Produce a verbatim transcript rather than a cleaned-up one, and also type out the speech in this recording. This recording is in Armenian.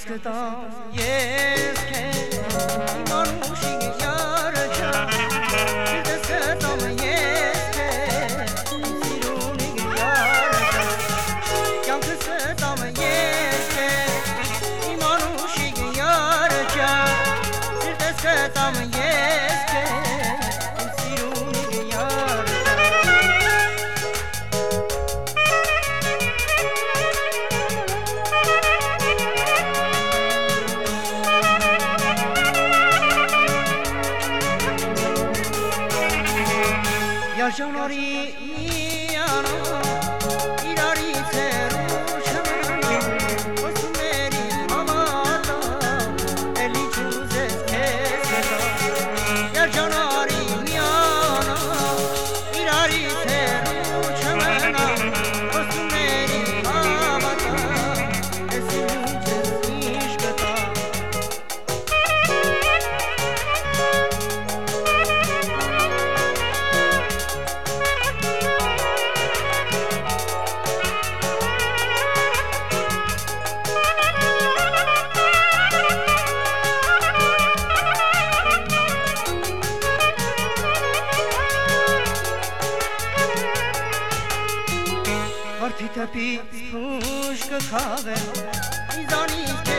կտամ ես քեզ իմ անուշի յարը ջան Սիրտս կտամ ես քեզ իմ սիրունի յարը ջան Կյանքս կտամ ես քեզ իմ անուշի յարը ջան Սիրտս կտամ ես քեզ իմ սիրունի յարը Yaşanori yana irari seru şamana osmeri mamata eli çuzes keseta Yaşanori yana irari seru şamana osmeri mamata eli çuzes işkata Arti tepi pushkë kave Izani